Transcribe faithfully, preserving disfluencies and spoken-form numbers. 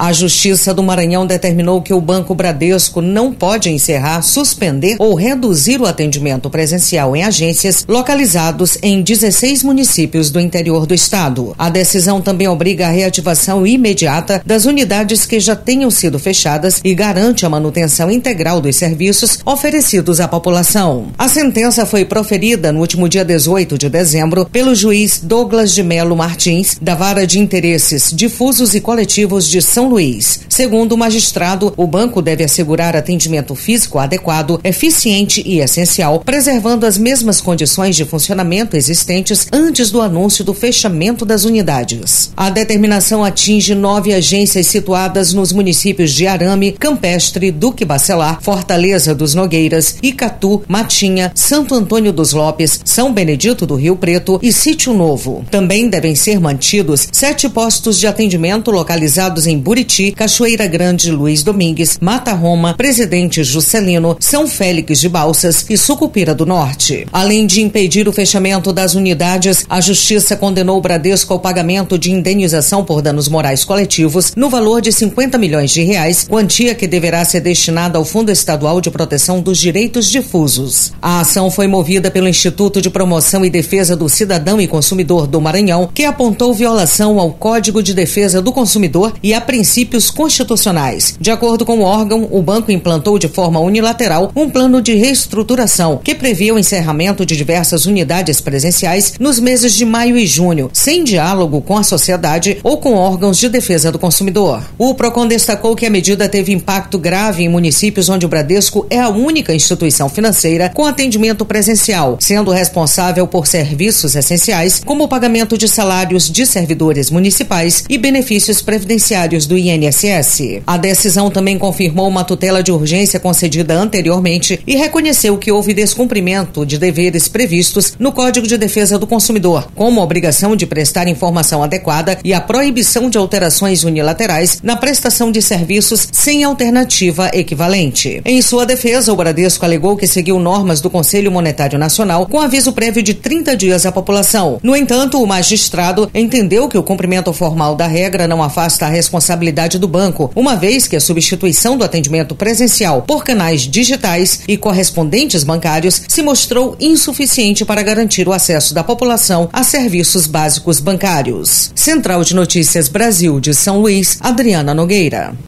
A Justiça do Maranhão determinou que o Banco Bradesco não pode encerrar, suspender ou reduzir o atendimento presencial em agências localizados em dezesseis municípios do interior do estado. A decisão também obriga a reativação imediata das unidades que já tenham sido fechadas e garante a manutenção integral dos serviços oferecidos à população. A sentença foi proferida no último dia dezoito de dezembro pelo juiz Douglas de Melo Martins, da Vara de Interesses Difusos e Coletivos de São Luís. Segundo o magistrado, o banco deve assegurar atendimento físico adequado, eficiente e essencial, preservando as mesmas condições de funcionamento existentes antes do anúncio do fechamento das unidades. A determinação atinge nove agências situadas nos municípios de Arame, Campestre, Duque Bacelar, Fortaleza dos Nogueiras, Icatu, Matinha, Santo Antônio dos Lopes, São Benedito do Rio Preto e Sítio Novo. Também devem ser mantidos sete postos de atendimento localizados em Buriti, Cachoeira Grande, Luiz Domingues, Mata Roma, Presidente Juscelino, São Félix de Balsas e Sucupira do Norte. Além de impedir o fechamento das unidades, a Justiça condenou o Bradesco ao pagamento de indenização por danos morais coletivos no valor de cinquenta milhões de reais, quantia que deverá ser destinada ao Fundo Estadual de Proteção dos Direitos Difusos. A ação foi movida pelo Instituto de Promoção e Defesa do Cidadão e Consumidor do Maranhão, que apontou violação ao Código de Defesa do Consumidor e a princípios constitucionais. De acordo com o órgão, o banco implantou de forma unilateral um plano de reestruturação que previa o encerramento de diversas unidades presenciais nos meses de maio e junho, sem diálogo com a sociedade ou com órgãos de defesa do consumidor. O Procon destacou que a medida teve impacto grave em municípios onde o Bradesco é a única instituição financeira com atendimento presencial, sendo responsável por serviços essenciais como o pagamento de salários de servidores municipais e benefícios previdenciários do I N S S. A decisão também confirmou uma tutela de urgência concedida anteriormente e reconheceu que houve descumprimento de deveres previstos no Código de Defesa do Consumidor, como a obrigação de prestar informação adequada e a proibição de alterações unilaterais na prestação de serviços sem alternativa equivalente. Em sua defesa, o Bradesco alegou que seguiu normas do Conselho Monetário Nacional com aviso prévio de trinta dias à população. No entanto, o magistrado entendeu que o cumprimento formal da regra não afasta a responsabilidade do banco, uma vez que a substituição do atendimento presencial por canais digitais e correspondentes bancários se mostrou insuficiente para garantir o acesso da população a serviços básicos bancários. Central de Notícias Brasil de São Luís, Adriana Nogueira.